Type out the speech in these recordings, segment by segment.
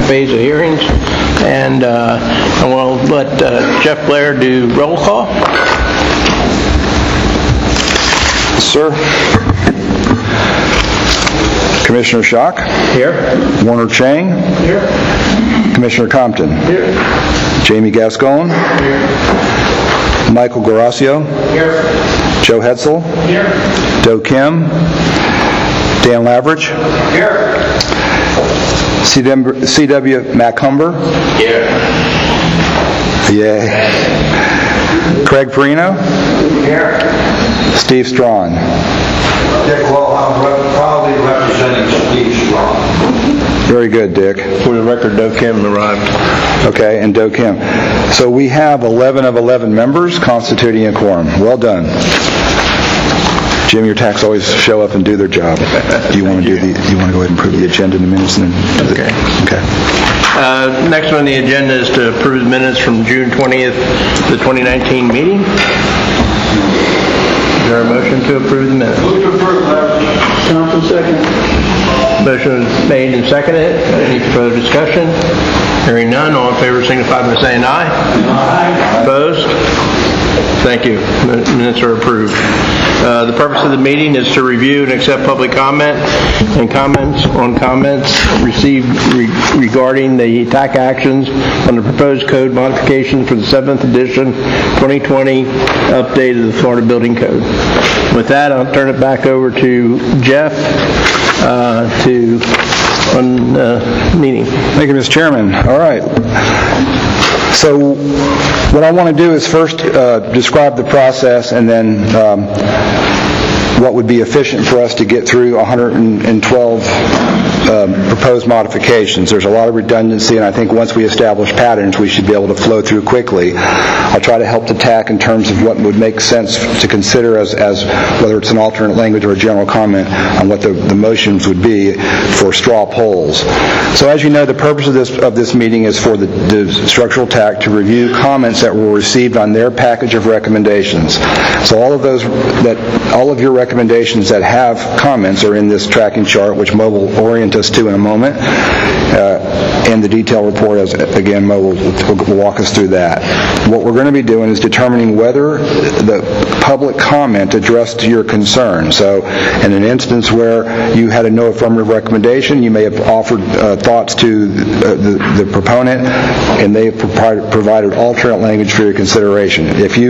phase of hearings. And we'll let Jeff Blair do roll call. Sir. Commissioner Schock. Here. Warner Chang. Here. Commissioner Compton. Here. Jamie Gascon. Here. Michael Garasio. Here. Joe Hetzel. Here. Do Kim. Dan Lavridge. Here. C.W. Macumber. Here. Yay. Craig Perino. Here. Steve Strawn. Dick Wilhelm, proudly representing Steve Strawn. Very good, Dick. For the record, Do Kim arrived. Okay, and Do Kim. So we have 11 of 11 members constituting a quorum. Well done. Jim, your tax always show up and do their job. Do you want to You want to go ahead and approve the agenda in a minute and then do Okay. Okay. Next on the agenda is to approve the minutes from June 20th, the 2019 meeting. Is there a motion to approve the minutes? Move to approve, Larry. Council second. Motion is made and seconded. Any further discussion? Hearing none, all in favor signify by saying aye. Aye. Opposed? Thank you. Minutes are approved. The purpose of the meeting is to review and accept public comment and comments received regarding the TAC actions on the proposed code modification for the 7th edition 2020 update of the Florida Building Code. With that, I'll turn it back over to Jeff to run the meeting. Thank you, Mr. Chairman. All right. So what I want to do is first describe the process and then what would be efficient for us to get through 112 proposed modifications. There's a lot of redundancy, and I think once we establish patterns, we should be able to flow through quickly. I'll try to help the TAC in terms of what would make sense to consider as whether it's an alternate language or a general comment on what the motions would be for straw polls. So as you know, the purpose of this meeting is for the structural TAC to review comments that were received on their package of recommendations. So all of your recommendations that have comments are in this tracking chart, which Mo will orient us to in a moment. And the detailed report, as again, Mo will walk us through that. What we're going to be doing is determining whether the public comment addressed to your concern. So in an instance where you had a no affirmative recommendation, you may have offered thoughts to the proponent, and they have provided alternate language for your consideration.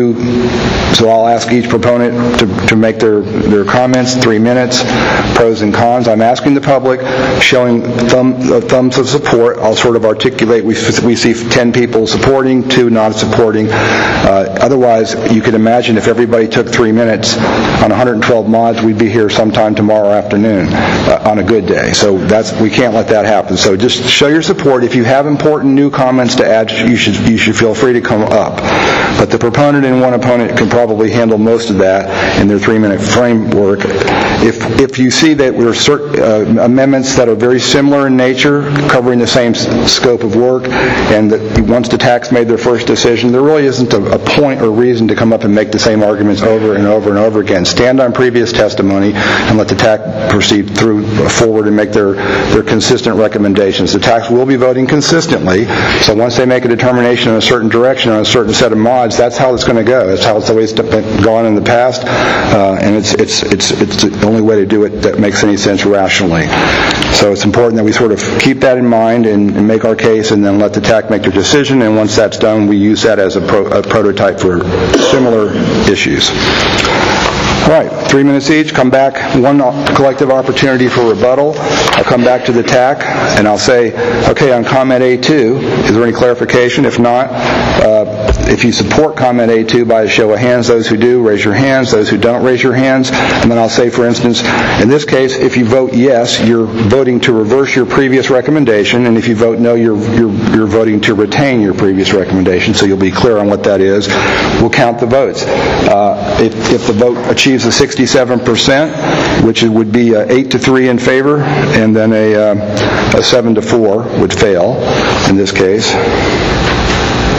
So I'll ask each proponent to make their comments, 3 minutes, pros and cons. I'm asking the public, showing thumbs of support. I'll sort of articulate, we see 10 people supporting, 2 not supporting. Otherwise, you can imagine if everybody took 3 minutes on 112 mods, we'd be here sometime tomorrow afternoon on a good day. So we can't let that happen. So just show your support. If you have important new comments to add, you should feel free to come up. But the proponent and one opponent can probably handle most of that in their 3-minute framework. If you see that there are amendments that are very similar in nature, covering the same scope of work, and that once the TAC's made their first decision, there really isn't a point or reason to come up and make the same arguments over and over and over again. Stand on previous testimony and let the TAC proceed forward and make their consistent recommendations. The TACs will be voting consistently, so once they make a determination in a certain direction on a certain set of mods, that's how it's going to go. That's how it's always gone in the past, and it's the only way to do it that makes any sense rationally. So it's important that we sort of keep that in mind and make our case, and then let the TAC make their decision, and once that's done, we use that as a prototype for similar issues. All right, 3 minutes each. Come back, one collective opportunity for rebuttal. I'll come back to the TAC, and I'll say, okay, on comment A2, is there any clarification? If not, if you support comment A2 by a show of hands, those who do, raise your hands. Those who don't, raise your hands. And then I'll say, for instance, in this case, if you vote yes, you're voting to reverse your previous recommendation, and if you vote no, you're voting to retain your previous recommendation, so you'll be clear on what that is. We'll count the votes. If the vote achieves a 67%, which would be 8-3 in favor, and then a 7-4 would fail in this case.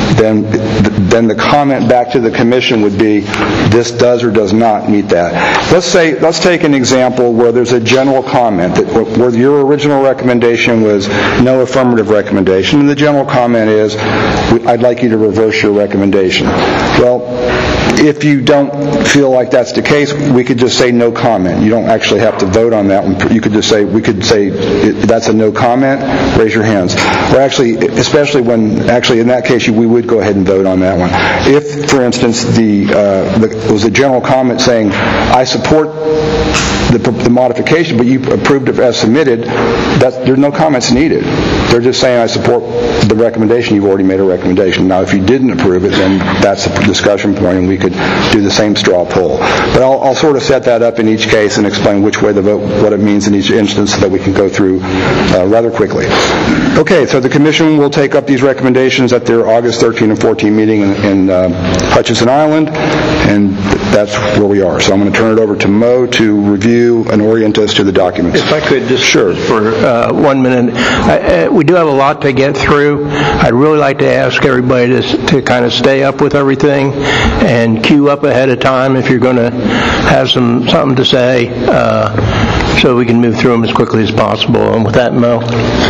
then the comment back to the commission would be, this does or does not meet that. Let's take an example where there's a general comment, where your original recommendation was no affirmative recommendation, and the general comment is, I'd like you to reverse your recommendation. Well, if you don't feel like that's the case, we could just say no comment. You don't actually have to vote on that one. You could just say, we could say that's a no comment, raise your hands. Or actually, especially in that case, we would go ahead and vote on that one. If, for instance, it was a general comment saying, I support the modification, but you approved it as submitted, there's no comments needed. They're just saying, I support the recommendation. You've already made a recommendation. Now, if you didn't approve it, then that's a discussion point, and we could do the same straw poll. But I'll sort of set that up in each case and explain which way the vote, what it means in each instance, so that we can go through rather quickly. Okay, so the Commission will take up these recommendations at their August 13 and 14 meeting in Hutchinson Island, and that's where we are. So I'm going to turn it over to Mo to review and orient us to the documents. If I could just Sure. for 1 minute. We do have a lot to get through. I'd really like to ask everybody to kind of stay up with everything and queue up ahead of time if you're going to have something to say, so we can move through them as quickly as possible. And with that, Mo.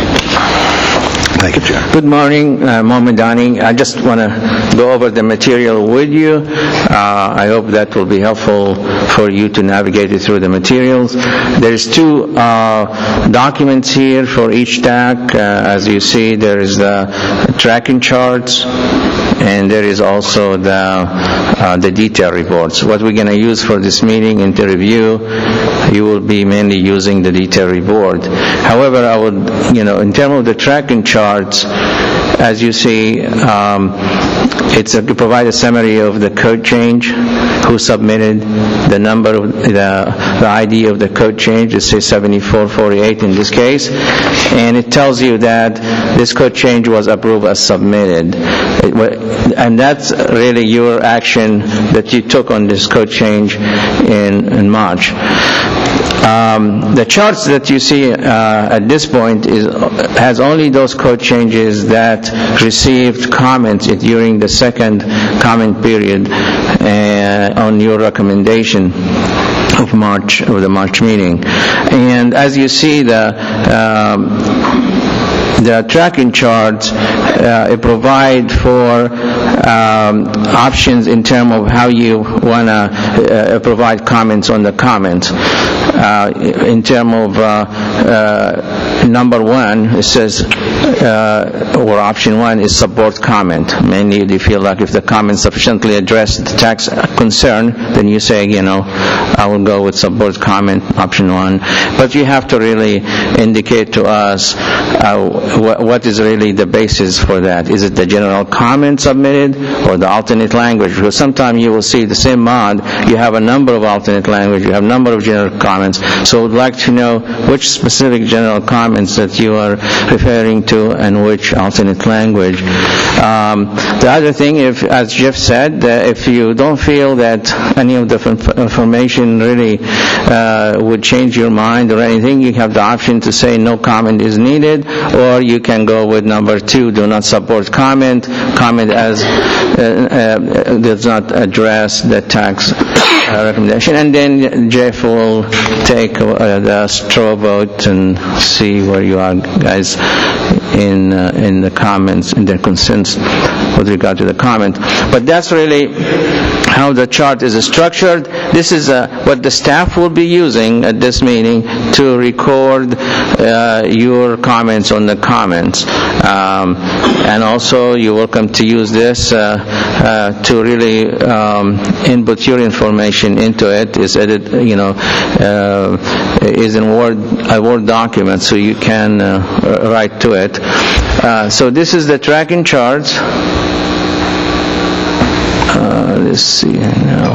Thank you, Jeff. Good morning, Mo Madani. I just want to go over the material with you. I hope that will be helpful for you to navigate through the materials. There's two documents here for each TAC. As you see, there is the tracking charts, and there is also the detail reports. What we're going to use for this meeting and to review, you will be mainly using the detail report. However, I would, in terms of the tracking charts, as you see, it's to provide a summary of the code change, who submitted, the number of the ID of the code change, it says 7448 in this case, and it tells you that this code change was approved as submitted. And that's really your action that you took on this code change in March. The charts that you see at this point has only those code changes that received comments during the second comment period on your recommendation of the March meeting. And as you see, the tracking charts provide for options in terms of how you want to provide comments on the comments. In terms of number one, it says, or option one is support comment. Mainly, you feel like if the comment sufficiently addressed the tax concern, then you say, I will go with support comment, option one. But you have to really indicate to us what is really the basis for that. Is it the general comment submitted or the alternate language? Because sometimes you will see the same mod, you have a number of alternate language, you have a number of general comments. So I would like to know which specific general comments that you are referring to and which alternate language. The other thing, as Jeff said, if you don't feel that any of the information really would change your mind or anything, you have the option to say no comment is needed, or you can go with number two, do not support comment as does not address the tax recommendation. And then Jeff will take the straw vote and see where you are, guys, in the comments, in their consents with regard to the comment. But that's really how the chart is structured. This is what the staff will be using at this meeting to record your comments on the comments. And also, you're welcome to use this to really input your information into it. Is edit, is in a Word document, so you can write to it. So this is the tracking charts. Let's see now.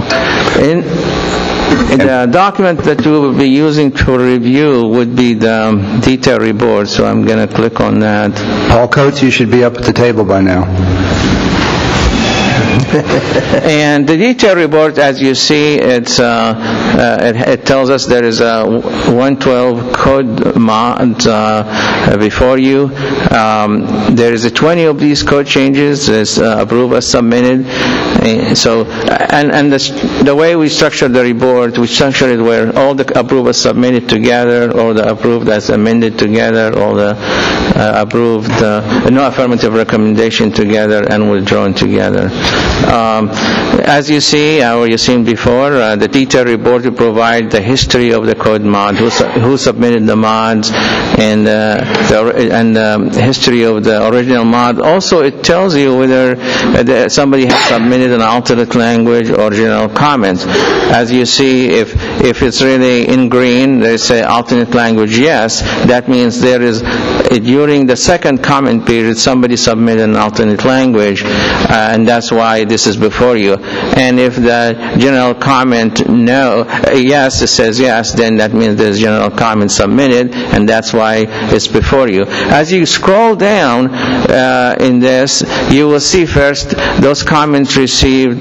The document that we will be using to review would be the detail report, so I'm going to click on that. Paul Coates, you should be up at the table by now. And the detail report, as you see, it tells us there is a 112 code mod before you. There is 20 of these code changes is approved as submitted. So, and the way we structure the report, we structure it where all the approved as submitted together, or the approved as amended together, or the approved no affirmative recommendation together, and withdrawn together. As you see, or you've seen before, the detail report will provide the history of the code mod, who submitted the mods, and the history of the original mod. Also, it tells you whether somebody has submitted an alternate language or general comment. As you see, if it's really in green, they say alternate language yes, that means there is, during the second comment period, somebody submitted an alternate language, and that's why this is before you. And if the general comment no, yes, it says yes, then that means there's general comment submitted, and that's why it's before you. As you scroll down in this, you will see first those comments received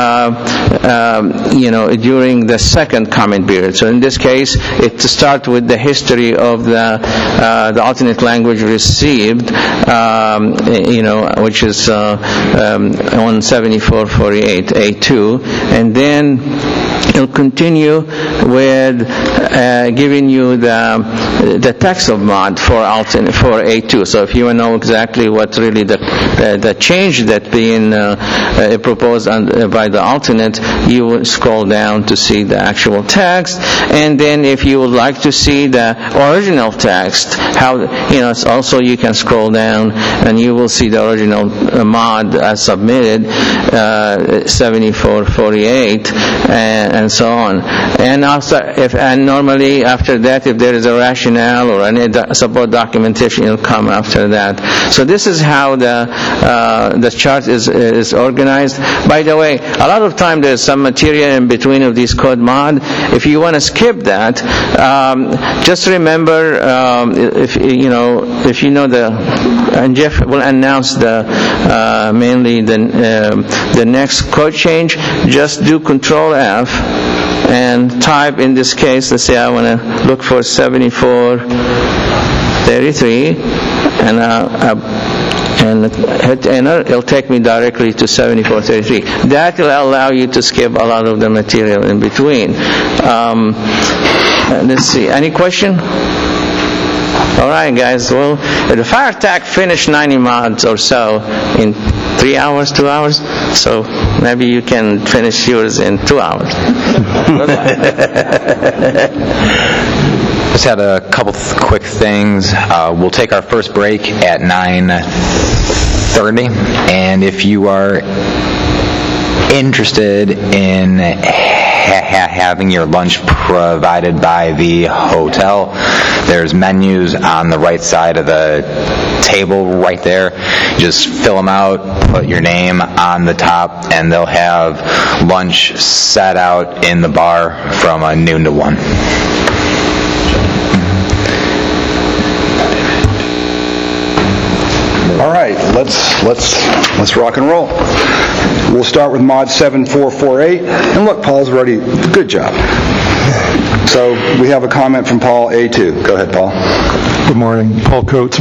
during the second comment period. So in this case, it starts with the history of the alternate language received, which is on 7448 A2, and then it'll continue with giving you the text of mod for A2. So if you want to know exactly what really the change that being proposed by the alternate, you will scroll down to see the actual text. And then if you would like to see the original text, also you can scroll down and you will see the original mod as submitted, 7448, and so on. And also, normally after that, if there is a rationale or any support documentation, it will come after that. So this is how the chart is organized. By the way, a lot of time there's some material in between of these code mod. If you want to skip that, just remember, if you know and Jeff will announce mainly the next code change. Just do Control F and type, in this case, let's say I want to look for 7433, and hit enter. It'll take me directly to 7433. That will allow you to skip a lot of the material in between. Let's see. Any question? All right, guys. Well, the FireTAC finished 90 mods or so in 3 hours, 2 hours. So maybe you can finish yours in 2 hours. Just had a couple quick things. We'll take our first break at 9:30, and if you are interested in having your lunch provided by the hotel, there's menus on the right side of the table right there. Just fill them out, put your name on the top, and they'll have lunch set out in the bar from noon to 1. All right, let's rock and roll. We'll start with mod 7448. And look, Paul's ready. Good job. So we have a comment from Paul A2. Go ahead, Paul. Good morning. Paul Coates,